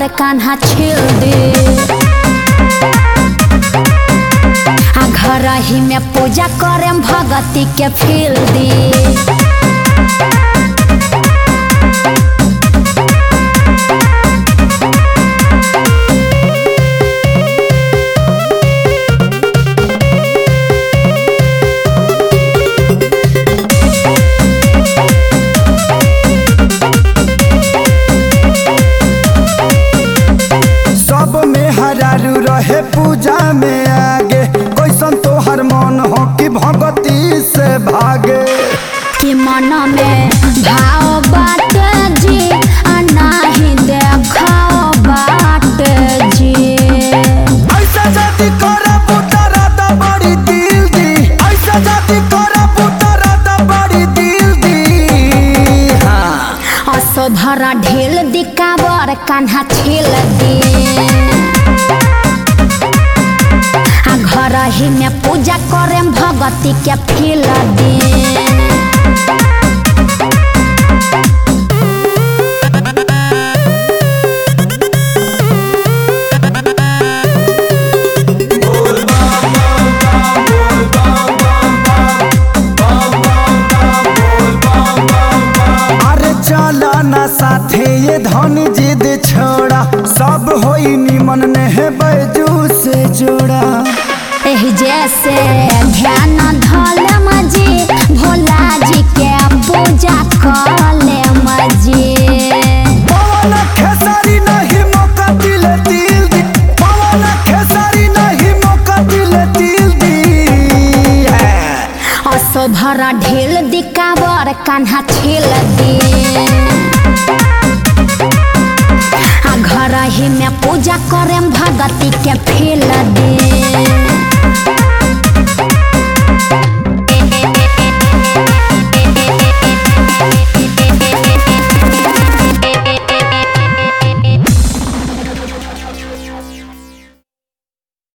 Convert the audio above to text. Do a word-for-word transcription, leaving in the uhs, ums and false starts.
काबर कान्हा छील दे। आ घर ही में पूजा करे भगती के फील दे। रहे पूजा में आगे कैसन तोहर मन हो कि भगती से भागे। कि मन में भाव बाट जी आ नाही देखाओ बाट जी। ऐसा जाति करे पुतरा दा बड़ी दिल दी। ऐसा जाति करे पुतरा दा बड़ी दिल दी। हाँ असो धरा ढेल दी काबर कान्हा छील दी। घर ही में पूजा करे भगती के फील दे। अरे चला ना साथे ये धन जिद छोड़ा सब होई निमन ने है बैजू से जोड़ा। एही जैसे ध्यान धल मजी भोला जी के पूजा कले मजी। पवन खेसारी नहीं मौका दिल दिल दी। पवन खेसारी नहीं मौका दिल दिल दी। असो भरा ढेल दी काबर कान्हा छील दी। आ घर ही में पूजा करे भगती के फील दे।